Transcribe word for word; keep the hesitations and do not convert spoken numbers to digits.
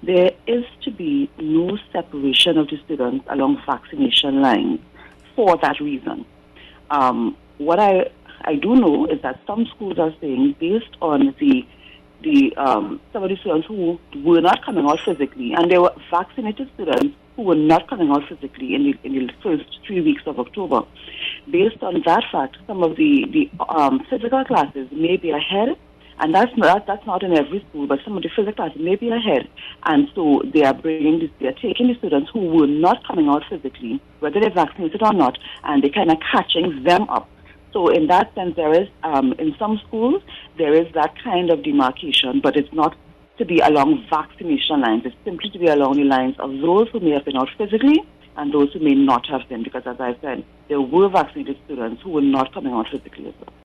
there is to be no separation of the students along vaccination lines for that reason. Um, what I I do know is that some schools are saying, based on the the um, some of the students who were not coming out physically, and there were vaccinated students who were not coming out physically in the, in the first three weeks of October. Based on that fact, some of the the um, physical classes may be ahead, and that's not that's not in every school, but some of the physical classes may be ahead, and so they are bringing this, they are taking the students who were not coming out physically, whether they're vaccinated or not, and they're kind of catching them up. So in that sense, there is, um, in some schools, there is that kind of demarcation, but it's not to be along vaccination lines. It's simply to be along the lines of those who may have been out physically and those who may not have been, because as I said, there were vaccinated students who were not coming out physically as well.